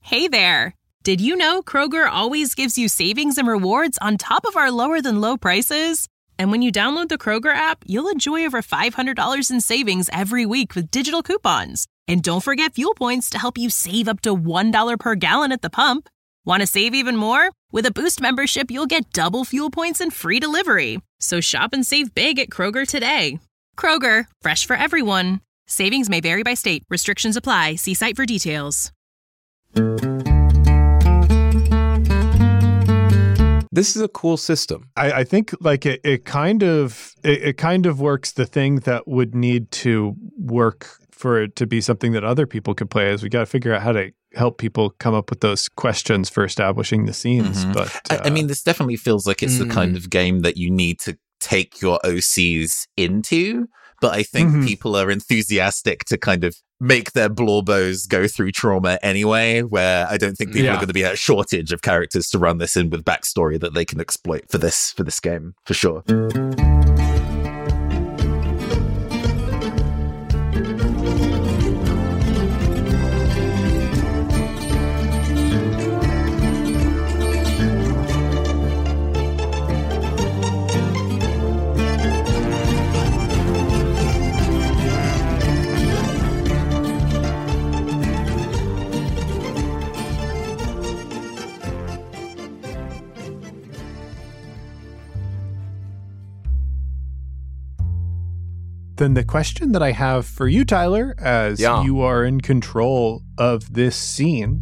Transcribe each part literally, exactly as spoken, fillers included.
Hey there! Did you know Kroger always gives you savings and rewards on top of our lower-than-low prices? And when you download the Kroger app, you'll enjoy over five hundred dollars in savings every week with digital coupons. And don't forget fuel points to help you save up to one dollar per gallon at the pump. Want to save even more? With a Boost membership, you'll get double fuel points and free delivery. So shop and save big at Kroger today. Kroger, fresh for everyone. Savings may vary by state. Restrictions apply. See site for details. This is a cool system. I, I think like it, it kind of it, it kind of works the thing that would need to work for it to be something that other people could play. Is we got to figure out how to help people come up with those questions for establishing the scenes. Mm-hmm. But uh, I, I mean, this definitely feels like it's mm. the kind of game that you need to take your O Cs into. But I think mm-hmm. people are enthusiastic to kind of make their Blorbos go through trauma anyway, where I don't think people yeah. are going to be a shortage of characters to run this in with backstory that they can exploit for this for this game, for sure. Then the question that I have for you, Tyler, as yeah. you are in control of this scene,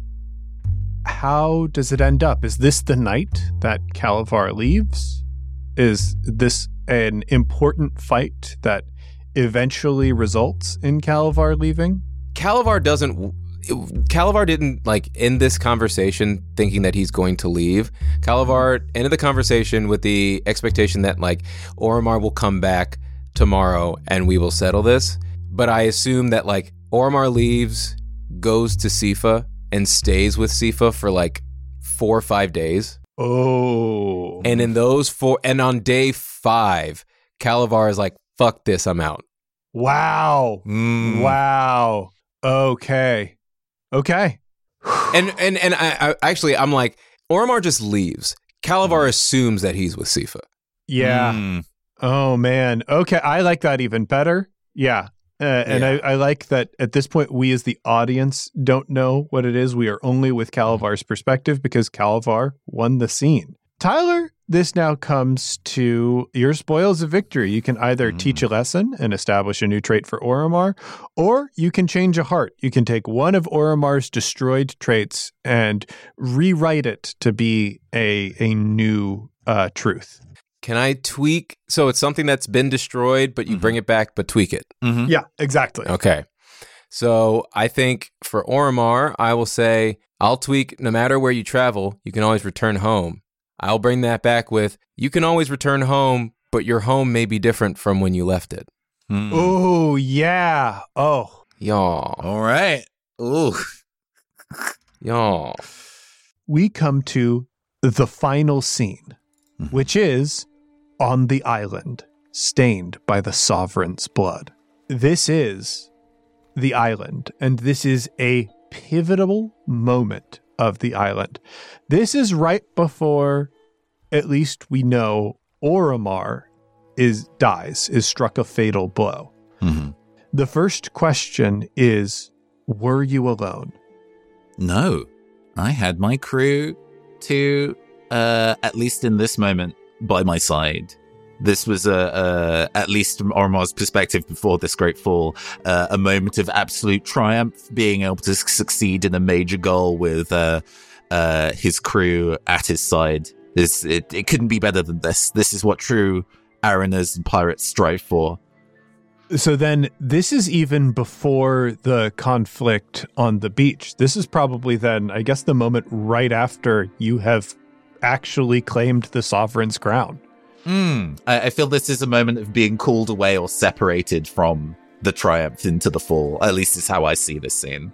how does it end up? Is this the night that Kalavar leaves? Is this an important fight that eventually results in Kalavar leaving? Kalavar doesn't... Kalavar didn't, like, end this conversation thinking that he's going to leave. Kalavar ended the conversation with the expectation that, like, Oromar will come back tomorrow and we will settle this. But I assume that, like, Oromar leaves, goes to Sifa, and stays with Sifa for, like, four or five days. Oh. And in those four... And on day five, Kalavar is like, fuck this, I'm out. Wow. Mm. Wow. Okay. Okay. And and and I, I actually I'm like, Oromar just leaves. Kalavar mm. assumes that he's with Sifa. Yeah. Mm. Oh man. Okay, I like that even better. Yeah. Uh, and yeah. I, I like that at this point we as the audience don't know what it is. We are only with Kalavar's perspective because Kalavar won the scene. Tyler, this now comes to your spoils of victory. You can either mm. teach a lesson and establish a new trait for Oromar, or you can change a heart. You can take one of Oromar's destroyed traits and rewrite it to be a a new uh, truth. Can I tweak? So it's something that's been destroyed, but you mm-hmm. bring it back, but tweak it. Mm-hmm. Yeah, exactly. Okay. So I think for Oromar, I will say, I'll tweak no matter where you travel, you can always return home. I'll bring that back with, you can always return home, but your home may be different from when you left it. Mm. Oh, yeah. Oh. Y'all. All right. Ooh. Y'all. We come to the final scene, mm-hmm. which is on the island, stained by the Sovereign's blood. This is the island, and this is a pivotal moment of the island. This is right before, at least we know, Oromar is dies, is struck a fatal blow. Mm-hmm. The first question is, were you alone? No, I had my crew to, uh, at least in this moment, by my side. This was, a, a, at least from Oromar's perspective before this great fall, uh, a moment of absolute triumph, being able to succeed in a major goal with uh, uh, his crew at his side. This, it, it couldn't be better than this. This is what true Araners and pirates strive for. So then this is even before the conflict on the beach. This is probably then, I guess, the moment right after you have actually claimed the Sovereign's crown. Mm, I, I feel this is a moment of being called away or separated from the triumph into the fall. At least is how I see this scene.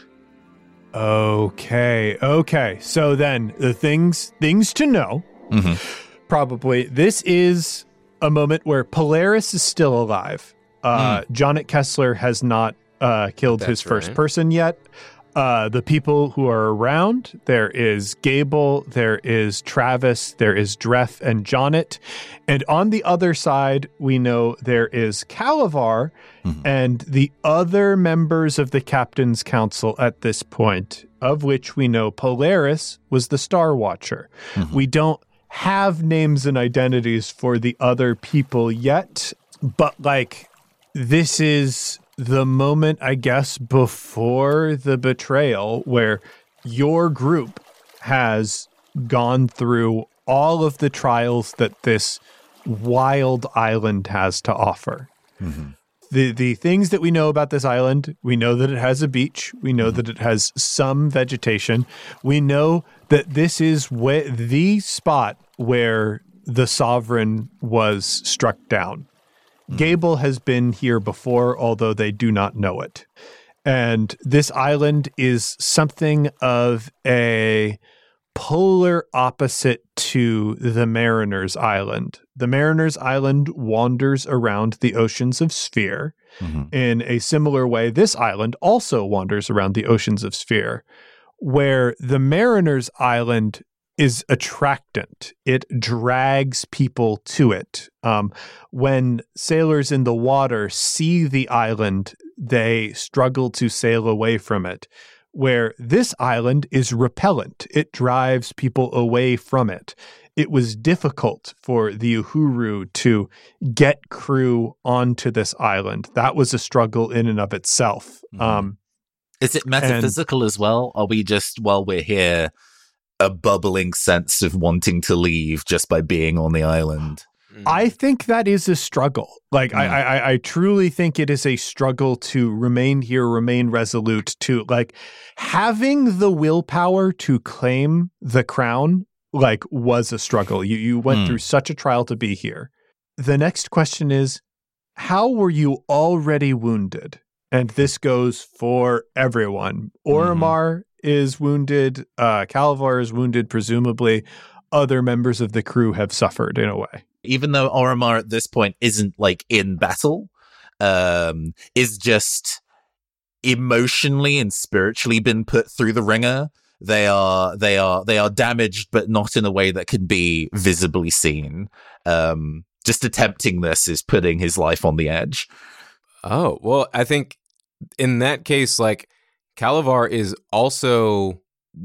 Okay, okay. So then the things things to know, mm-hmm. probably, this is a moment where Polaris is still alive. Uh, mm. Jonnet Kessler has not uh, killed That's his first right. person yet. uh, the people who are around. There is Gable, there is Travis, there is Dreth and Jonnet. And on the other side, we know there is Calavar mm-hmm. and the other members of the Captain's Council at this point, of which we know Polaris was the Star Watcher. Mm-hmm. We don't have names and identities for the other people yet, but like this is the moment, I guess, before the betrayal where your group has gone through all of the trials that this wild island has to offer. Mm-hmm. The the things that we know about this island, we know that it has a beach. We know mm-hmm. that it has some vegetation. We know that this is wh- the spot where the Sovereign was struck down. Mm-hmm. Gable has been here before, although they do not know it. And this island is something of a polar opposite to the Mariner's Island. The Mariner's Island wanders around the oceans of Sphere. Mm-hmm. In a similar way, this island also wanders around the oceans of Sphere, where the Mariner's Island is attractant. It drags people to it. Um, when sailors in the water see the island, they struggle to sail away from it. Where this island is repellent. It drives people away from it. It was difficult for the Uhuru to get crew onto this island. That was a struggle in and of itself. Mm-hmm. Um, is it metaphysical and, as well? Are we just, while we're here, a bubbling sense of wanting to leave just by being on the island? I think that is a struggle. Like, mm. I, I, I truly think it is a struggle to remain here, remain resolute, to, like, having the willpower to claim the crown, like, was a struggle. You, you went mm. through such a trial to be here. The next question is, how were you already wounded? And this goes for everyone. Oromar mm. is wounded. Uh, Calavar is wounded, presumably. Other members of the crew have suffered in a way. Even though Oromar at this point isn't like in battle, um, is just emotionally and spiritually been put through the ringer. They are they are they are damaged, but not in a way that can be visibly seen. Um, just attempting this is putting his life on the edge. Oh, well, I think in that case, like, Calavar is also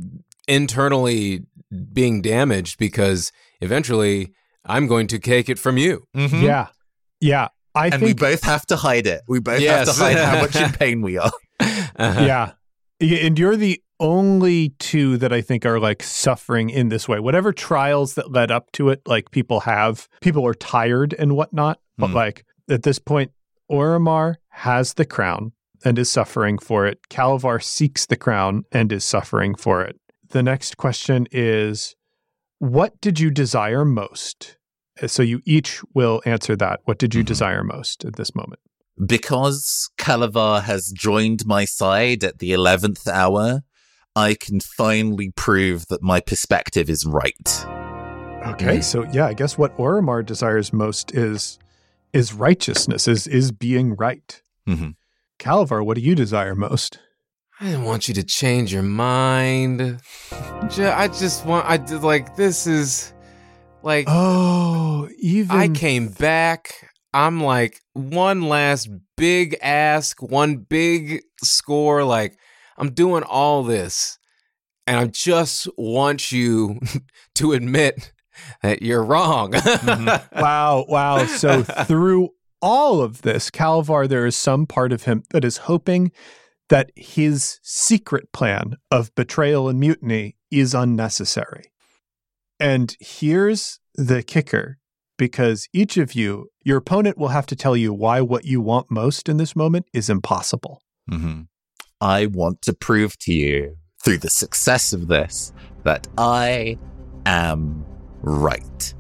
internally being damaged because eventually I'm going to take it from you. Mm-hmm. Yeah. Yeah. I and think we both have to hide it. We both yes. have to hide how much in pain we are. Uh-huh. Yeah. And you're the only two that I think are like suffering in this way. Whatever trials that led up to it, like people have, people are tired and whatnot. But mm. like at this point, Oromar has the crown and is suffering for it. Calavar seeks the crown and is suffering for it. The next question is, what did you desire most? So you each will answer that. What did you mm-hmm. desire most at this moment? Because Calavar has joined my side at the eleventh hour, I can finally prove that my perspective is right. Okay, mm. so yeah, I guess what Oromar desires most is is righteousness, is is being right. Mm-hmm. Calavar, what do you desire most? I didn't want you to change your mind. I just want, I did like, this is like, oh, even. I came back. I'm like, one last big ask, one big score. Like, I'm doing all this. And I just want you to admit that you're wrong. Mm-hmm. Wow. Wow. So through all of this, Calavar, there is some part of him that is hoping that his secret plan of betrayal and mutiny is unnecessary. And here's the kicker, because each of you, your opponent will have to tell you why what you want most in this moment is impossible. Mm-hmm. I want to prove to you, through the success of this, that I am right.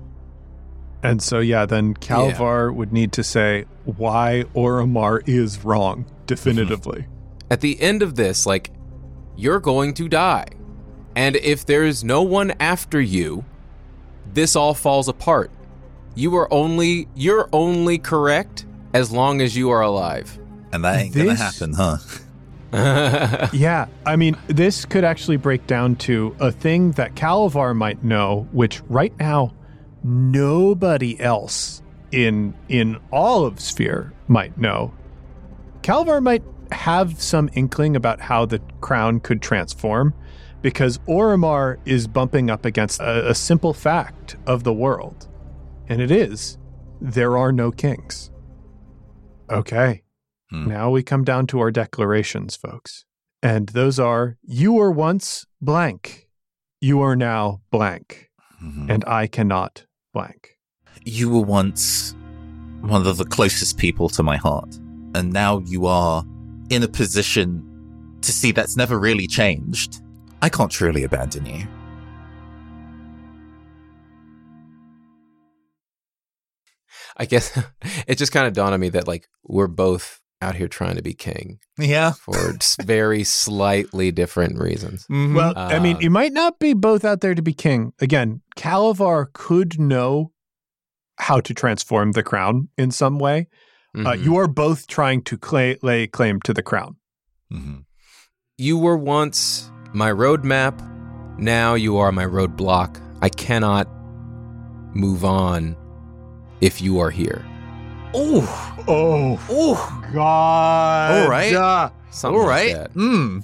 And so, yeah, then Calavar yeah. would need to say why Oromar is wrong, definitively. Mm-hmm. At the end of this, like, you're going to die. And if there's no one after you, this all falls apart. You are only, you're only correct as long as you are alive. And that ain't this, gonna happen, huh? Yeah, I mean, this could actually break down to a thing that Kalavar might know, which right now nobody else in in all of Sphere might know. Kalavar might have some inkling about how the crown could transform, because Oromar is bumping up against a, a simple fact of the world, and it is, there are no kings. Okay. Hmm. Now we come down to our declarations, folks. And those are, you were once blank. You are now blank. Mm-hmm. And I cannot blank. You were once one of the closest people to my heart. And now you are in a position to see that's never really changed. I can't truly abandon you. I guess it just kind of dawned on me that, like, we're both out here trying to be king. Yeah. For very slightly different reasons. Mm-hmm. Well, uh, I mean, you might not be both out there to be king. Again, Kalavar could know how to transform the crown in some way. Mm-hmm. Uh, you are both trying to cla- lay claim to the crown. Mm-hmm. You were once my roadmap. Now you are my roadblock. I cannot move on if you are here. Oh, oh, oh, God! All right, uh, all right. Like mm.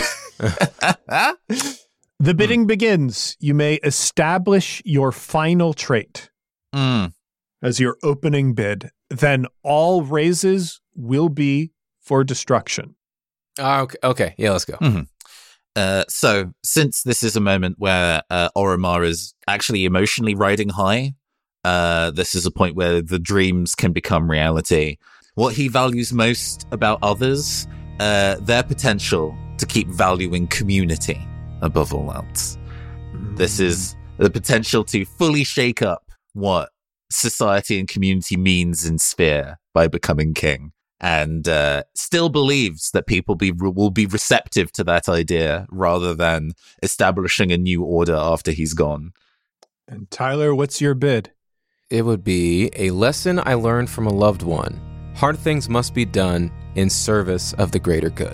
The bidding mm. begins. You may establish your final trait mm. as your opening bid. Then all raises will be for destruction. Uh, okay. Okay. Yeah. Let's go. Mm-hmm. Uh, so, since this is a moment where uh, Oromar is actually emotionally riding high. Uh, this is a point where the dreams can become reality. What he values most about others, uh, their potential to keep valuing community above all else. Mm. This is the potential to fully shake up what society and community means in Sphere by becoming king. And uh, still believes that people be, will be receptive to that idea rather than establishing a new order after he's gone. And Tyler, what's your bid? It would be a lesson I learned from a loved one. Hard things must be done in service of the greater good.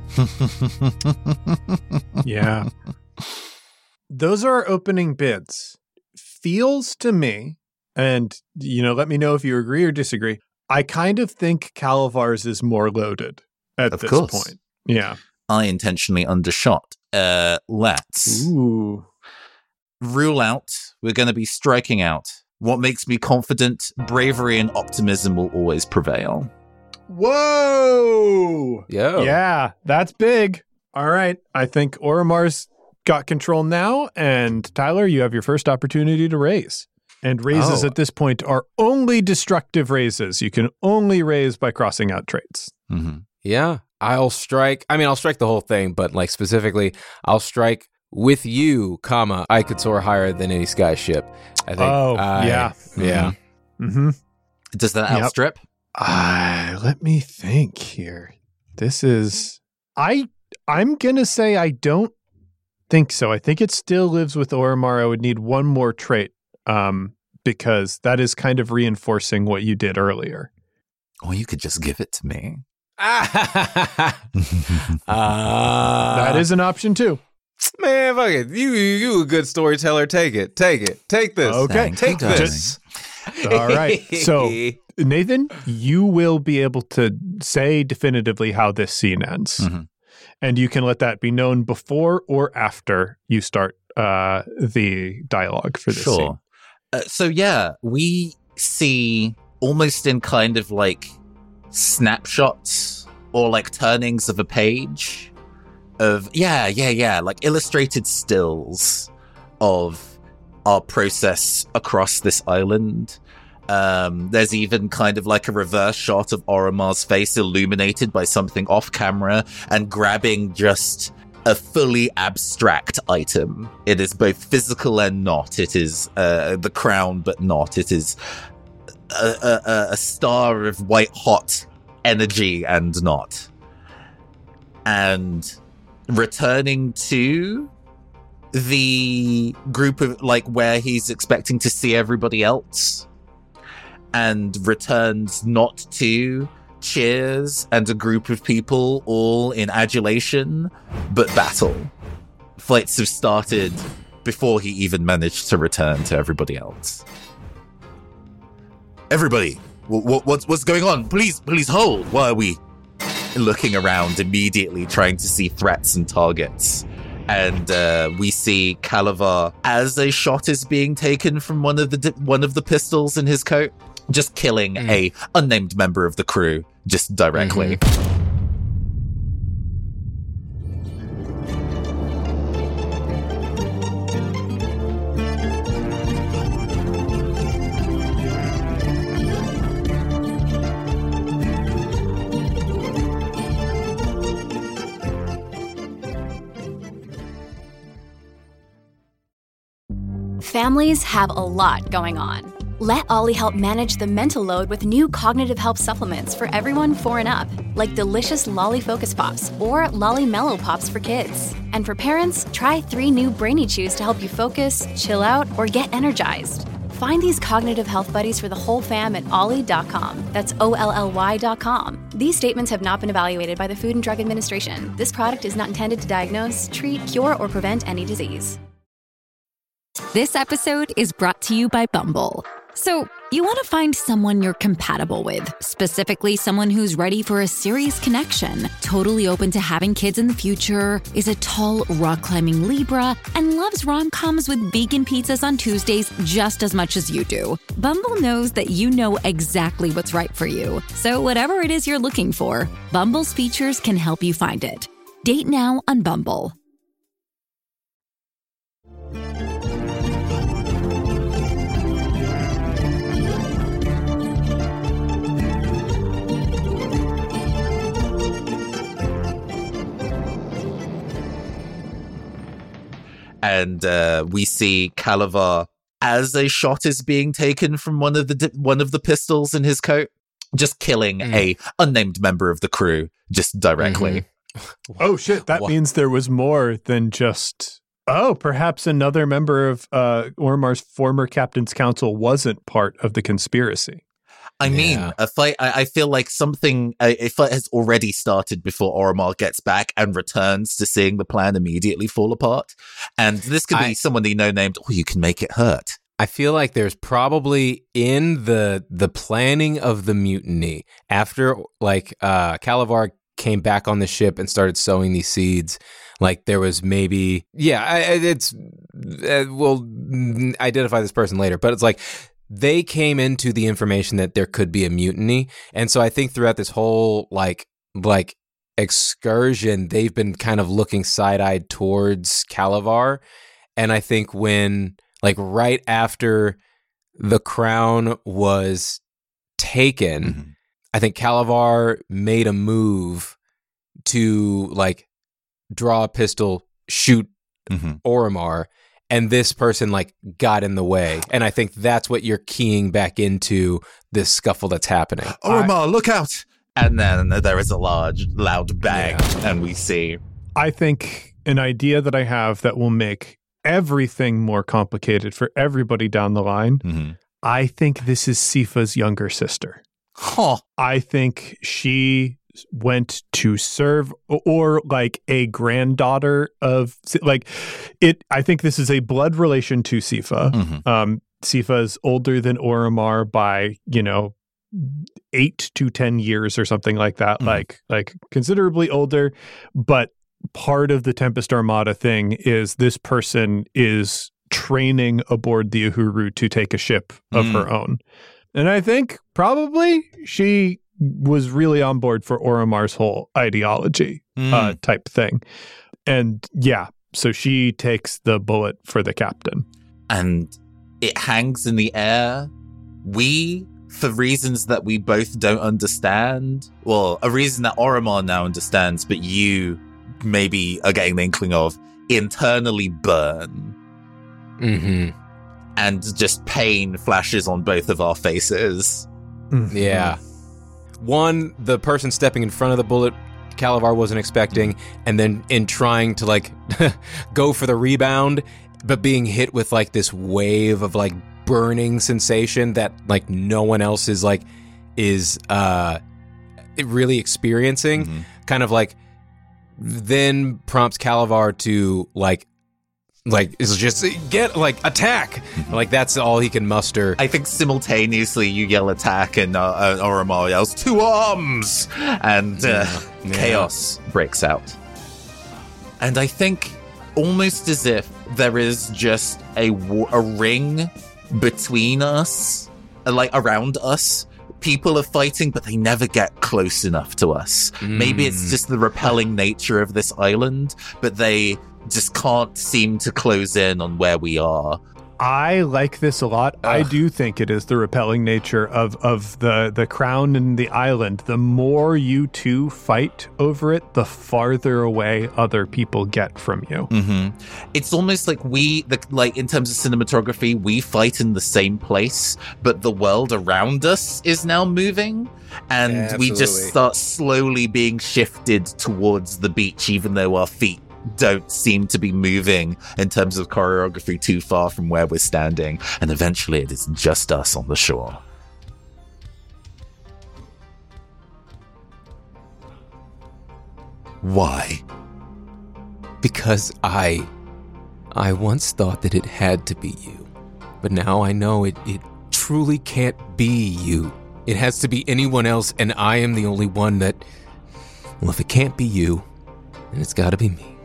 Yeah. Those are our opening bids. Feels to me, and, you know, let me know if you agree or disagree, I kind of think Kalavar's is more loaded at of this course. point. Yeah. I intentionally undershot. Uh, let's Ooh. rule out. We're going to be striking out. What makes me confident, bravery and optimism will always prevail. Whoa! Yo. Yeah, that's big. All right. I think Oromar's got control now. And Tyler, you have your first opportunity to raise. And raises oh. at this point are only destructive raises. You can only raise by crossing out traits. Mm-hmm. Yeah. I'll strike. I mean, I'll strike the whole thing, but like specifically, I'll strike with you, comma, I could soar higher than any sky ship. I think. Oh, I, yeah. Yeah. Mm-hmm. Does that Yep. outstrip? Uh, let me think here. This is... I, I'm going to say I don't think so. I think it still lives with Oromar. I would need one more trait um, because that is kind of reinforcing what you did earlier. Or you could just give it to me. uh, that is an option too. Man, fuck it. You, you a good storyteller. Take it. Take it. Take this. Okay. Thank Take you, this. All right. So, Nathan, you will be able to say definitively how this scene ends. Mm-hmm. And you can let that be known before or after you start uh, the dialogue for this sure. scene. Uh, so, yeah, we see almost in kind of like snapshots or like turnings of a page of, yeah, yeah, yeah, like illustrated stills of our process across this island. Um, there's even kind of like a reverse shot of Oromar's face illuminated by something off camera and grabbing just a fully abstract item. It is both physical and not. It is uh, the crown, but not. It is a, a, a star of white hot energy and not. And returning to the group of like where he's expecting to see everybody else, and returns not to cheers and a group of people all in adulation, but battle. Fights have started before he even managed to return to everybody else. Everybody, what, what's, what's going on? Please, please hold. Why are we looking around immediately, trying to see threats and targets? And uh, we see Calavar, as a shot is being taken from one of the di- one of the pistols in his coat, just killing mm. a unnamed member of the crew, just directly. Mm-hmm. Families have a lot going on. Let Ollie help manage the mental load with new cognitive help supplements for everyone four and up, like delicious Lolly Focus Pops or Lolly Mellow Pops for kids. And for parents, try three new Brainy Chews to help you focus, chill out, or get energized. Find these cognitive health buddies for the whole fam at ollie dot com. That's O L L Y dot com. These statements have not been evaluated by the Food and Drug Administration. This product is not intended to diagnose, treat, cure, or prevent any disease. This episode is brought to you by Bumble. So, you want to find someone you're compatible with, specifically someone who's ready for a serious connection, totally open to having kids in the future, is a tall, rock-climbing Libra, and loves rom-coms with vegan pizzas on Tuesdays just as much as you do. Bumble knows that you know exactly what's right for you. So whatever it is you're looking for, Bumble's features can help you find it. Date now on Bumble. And uh, we see Calavar, as a shot is being taken from one of the di- one of the pistols in his coat, just killing mm. a unnamed member of the crew, just directly. Mm-hmm. Oh shit! That what? means there was more than just. Oh, perhaps another member of uh, Oromar's former captain's council wasn't part of the conspiracy. I mean, yeah. a fight. I, I feel like something. A, a fight has already started before Oromar gets back and returns to seeing the plan immediately fall apart. And this could be I, someone you know named. Oh, you can make it hurt. I feel like there's probably in the the planning of the mutiny after like uh, Calavar came back on the ship and started sowing these seeds. Like there was maybe yeah. I, it's uh, we'll identify this person later, but it's like. They came into the information that there could be a mutiny. And so I think throughout this whole like like excursion, they've been kind of looking side-eyed towards Calavar. And I think when like right after the crown was taken, mm-hmm. I think Calavar made a move to like draw a pistol, shoot mm-hmm. Oromar. And this person, like, got in the way. And I think that's what you're keying back into this scuffle that's happening. Oromar, I, look out! And then there is a large, loud bang, yeah. and we see... I think an idea that I have that will make everything more complicated for everybody down the line, mm-hmm. I think this is Sifa's younger sister. Huh. I think she... went to serve or like a granddaughter of like it. I think this is a blood relation to Sifa. Mm-hmm. Um, Sifa is older than Oromar by, you know, eight to ten years or something like that. Mm-hmm. Like, like considerably older, but part of the Tempest Armada thing is this person is training aboard the Uhuru to take a ship of mm. her own. And I think probably she was really on board for Oromar's whole ideology mm. uh, type thing. And yeah, so she takes the bullet for the captain. And it hangs in the air. We, for reasons that we both don't understand, well, a reason that Oromar now understands, but you maybe are getting the inkling of, internally burn. Mm-hmm. And just pain flashes on both of our faces. Mm-hmm. Yeah. One, the person stepping in front of the bullet, Calavar wasn't expecting, and then in trying to like go for the rebound, but being hit with like this wave of like burning sensation that like no one else is like is uh really experiencing, mm-hmm. kind of like then prompts Kalavar to like like is just get like attack. Mm-hmm. Like that's all he can muster. I think simultaneously you yell attack and uh, uh, Oromar yells to arms, and uh, yeah. Yeah. chaos breaks out. And I think almost as if there is just a a ring between us, like around us. People are fighting, but they never get close enough to us. Mm. Maybe it's just the repelling nature of this island, but they just can't seem to close in on where we are. I like this a lot. Ugh. I do think it is the repelling nature of, of the, the crown and the island. The more you two fight over it, the farther away other people get from you. Mm-hmm. It's almost like we, the, like in terms of cinematography, we fight in the same place, but the world around us is now moving. And yeah, we just start slowly being shifted towards the beach, even though our feet don't seem to be moving in terms of choreography too far from where we're standing, and eventually it is just us on the shore. Why? Because I I once thought that it had to be you, but now I know it, it truly can't be you. It has to be anyone else, and I am the only one that, well, if it can't be you, then it's gotta be me.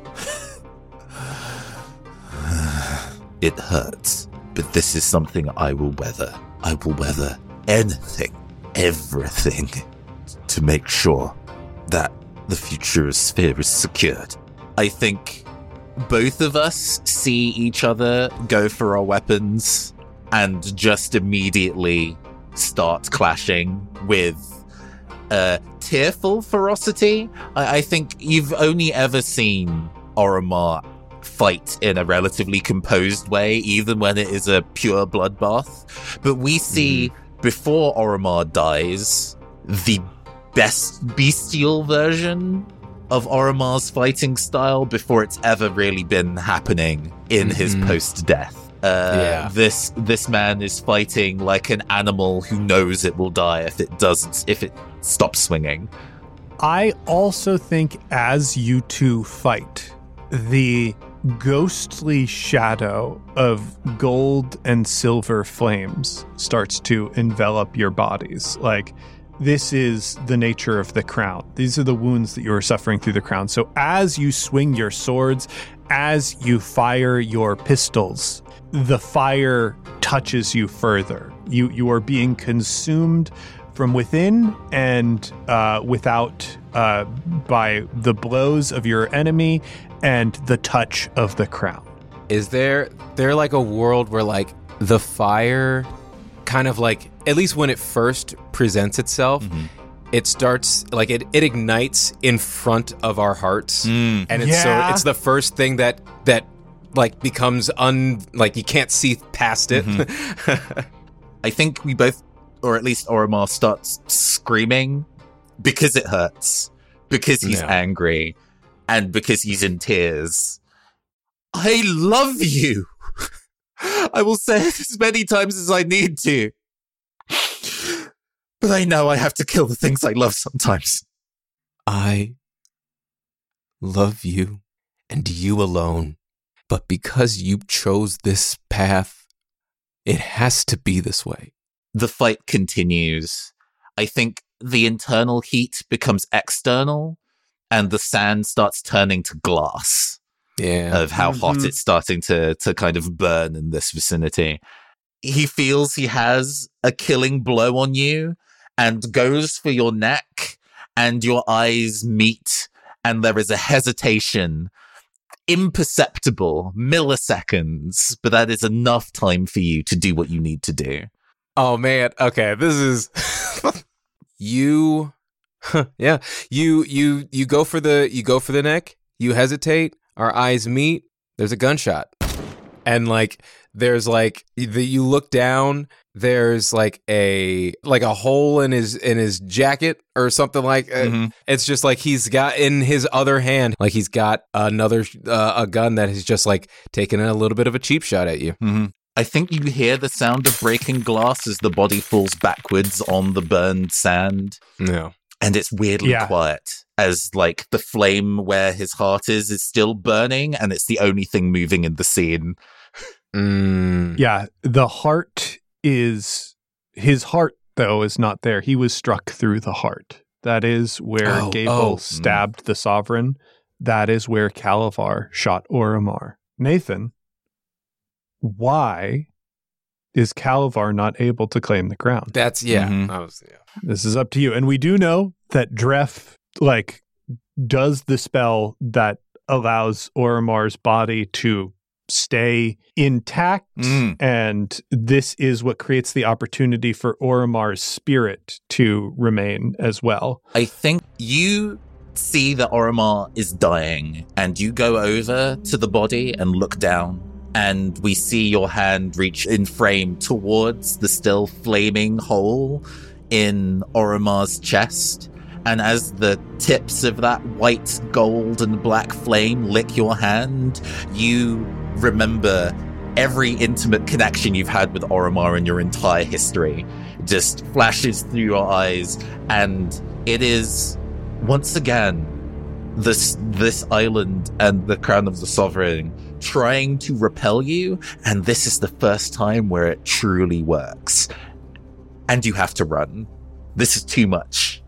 It hurts, but this is something I will weather. I will weather anything, everything, to make sure that the future sphere is secured. I think both of us see each other go for our weapons and just immediately start clashing with uh, tearful ferocity. I-, I think you've only ever seen Oromar fight in a relatively composed way, even when it is a pure bloodbath. But we see, mm. before Oromar dies, the best bestial version of Oromar's fighting style before it's ever really been happening in mm-hmm. his post-death. Uh, yeah. This this man is fighting like an animal who knows it will die if it doesn't, if it stops swinging. I also think as you two fight, the ghostly shadow of gold and silver flames starts to envelop your bodies. Like, this is the nature of the crown. These are the wounds that you are suffering through the crown. So as you swing your swords, as you fire your pistols, the fire touches you further. You you are being consumed from within and uh, without uh, by the blows of your enemy and the touch of the crown. Is there there like a world where like the fire kind of like, at least when it first presents itself, mm-hmm. it starts like it, it ignites in front of our hearts, mm. and it's yeah. so it's the first thing that that like becomes un like you can't see past it. Mm-hmm. I think we both, or at least Oromar, starts screaming because it hurts, because he's yeah. angry, and because he's in tears. I love you. I will say it as many times as I need to. But I know I have to kill the things I love sometimes. I love you and you alone. But because you chose this path, it has to be this way. The fight continues. I think the internal heat becomes external, and the sand starts turning to glass. Yeah. Of how mm-hmm. hot it's starting to to kind of burn in this vicinity. He feels he has a killing blow on you and goes for your neck, and your eyes meet, and there is a hesitation, imperceptible, milliseconds, but that is enough time for you to do what you need to do. Oh man, okay, this is you yeah, you you you go for the you go for the neck, you hesitate, our eyes meet, there's a gunshot. And like there's like the, you look down, there's like a like a hole in his in his jacket or something like mm-hmm. It's just like he's got in his other hand, like he's got another uh, a gun that has just like taken a little bit of a cheap shot at you. Mm-hmm. I think you hear the sound of breaking glass as the body falls backwards on the burned sand. Yeah. And it's weirdly Yeah. quiet as like the flame where his heart is is still burning, and it's the only thing moving in the scene. Mm. Yeah, the heart is his heart though is not there. He was struck through the heart. That is where Oh, Gable oh, stabbed the Sovereign. That is where Calavar shot Oromar. Nathan, why is Calavar not able to claim the crown? That's yeah. Mhm. I was, yeah. This is up to you. And we do know that Dref like does the spell that allows Oromar's body to stay intact, Mm. and this is what creates the opportunity for Oromar's spirit to remain as well. I think you see that Oromar is dying, and you go over to the body and look down, and we see your hand reach in frame towards the still flaming hole in Oromar's chest. And as the tips of that white, gold, and black flame lick your hand, you remember every intimate connection you've had with Oromar in your entire history. Just flashes through your eyes, and it is, once again, this this island and the Crown of the Sovereign trying to repel you, and this is the first time where it truly works. And you have to run. This is too much.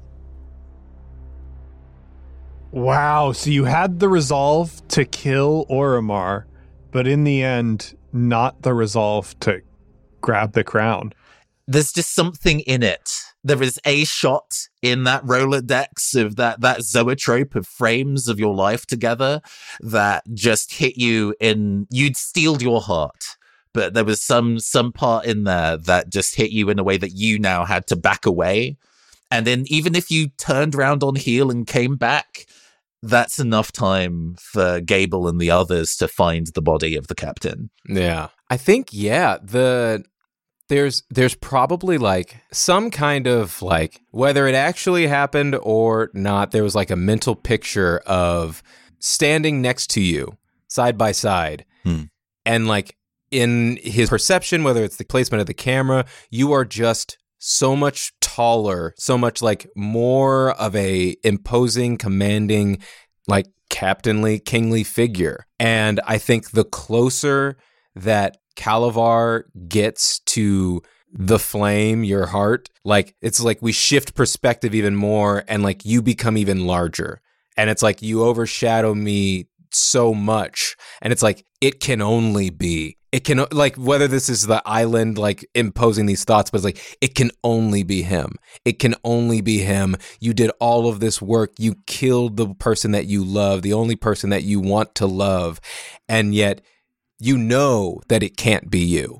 Wow, so you had the resolve to kill Oromar, but in the end, not the resolve to grab the crown. There's just something in it. There is a shot in that Rolodex of that, that zoetrope of frames of your life together that just hit you in, you'd steeled your heart. But there was some, some part in there that just hit you in a way that you now had to back away. And then even if you turned around on heel and came back, that's enough time for Gable and the others to find the body of the captain. Yeah. I think, yeah, the there's there's probably like some kind of like, whether it actually happened or not, there was like a mental picture of standing next to you side by side. Hmm. And like in his perception, whether it's the placement of the camera, you are just so much taller, so much like more of a imposing, commanding, like captainly, kingly figure. And I think the closer that Calavar gets to the flame, your heart, like it's like we shift perspective even more, and like you become even larger. And it's like you overshadow me so much. And it's like it can only be. It can, like, whether this is the island, like, imposing these thoughts, but it's like, it can only be him. It can only be him. You did all of this work. You killed the person that you love, the only person that you want to love. And yet, you know that it can't be you.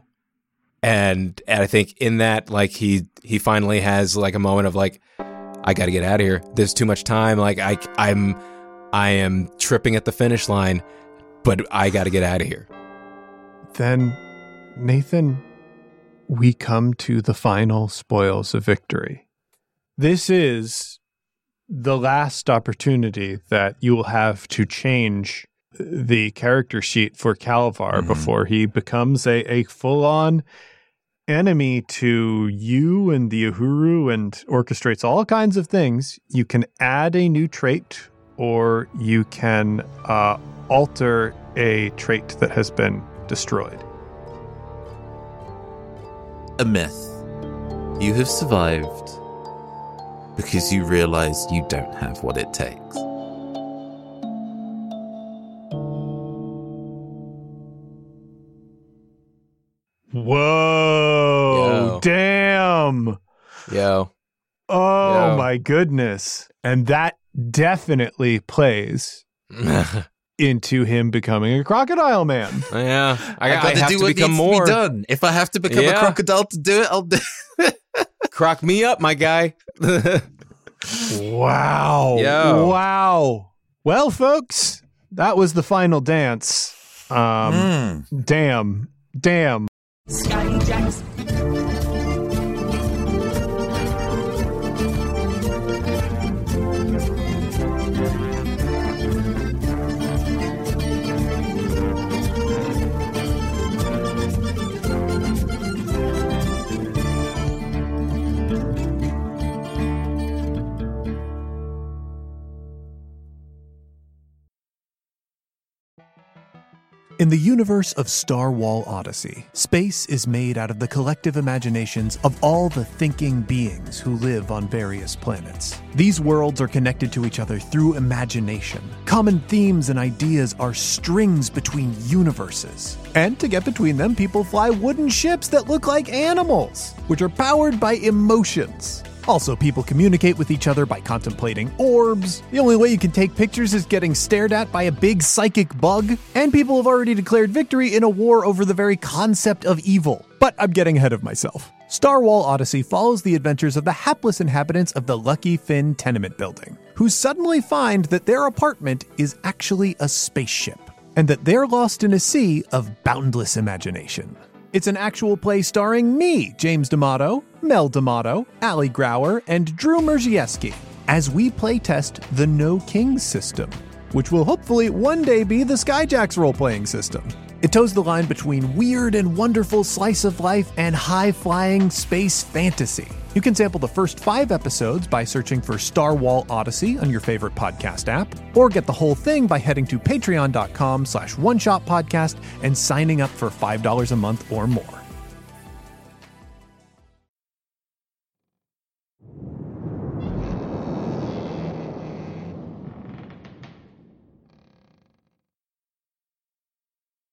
And, and I think in that, like, he he finally has, like, a moment of, like, I got to get out of here. There's too much time. Like, I, I'm, I am tripping at the finish line, but I got to get out of here. Then, Nathan, we come to the final spoils of victory. This is the last opportunity that you will have to change the character sheet for Calavar Mm-hmm. before he becomes a, a full-on enemy to you and the Uhuru and orchestrates all kinds of things. You can add a new trait, or you can uh, alter a trait that has been destroyed. A myth. You have survived because you realized you don't have what it takes. Whoa! Yo. Damn! Yo. Oh Yo. my goodness. And that definitely plays into him becoming a crocodile man. Yeah, I, I, gotta have do to what become needs more. to be done. If I have to become Yeah. a crocodile to do it, I'll do it. Croc me up, my guy. Wow. Yo. Wow. Well, folks, that was the final dance. Um, Mm. Damn. Damn. Scotty Jackson. In the universe of Star Wall Odyssey, space is made out of the collective imaginations of all the thinking beings who live on various planets. These worlds are connected to each other through imagination. Common themes and ideas are strings between universes. And to get between them, people fly wooden ships that look like animals, which are powered by emotions. Also, people communicate with each other by contemplating orbs. The only way you can take pictures is getting stared at by a big psychic bug. And people have already declared victory in a war over the very concept of evil. But I'm getting ahead of myself. Star Wall Odyssey follows the adventures of the hapless inhabitants of the Lucky Finn tenement building, who suddenly find that their apartment is actually a spaceship, and that they're lost in a sea of boundless imagination. It's an actual play starring me, James D'Amato, Mel D'Amato, Ali Grauer, and Drew Merzieski, as we playtest the No Kings system, which will hopefully one day be the Skyjacks role-playing system. It toes the line between weird and wonderful slice of life and high-flying space fantasy. You can sample the first five episodes by searching for Star Wall Odyssey on your favorite podcast app, or get the whole thing by heading to patreon.com slash one shot podcast and signing up for five dollars a month or more.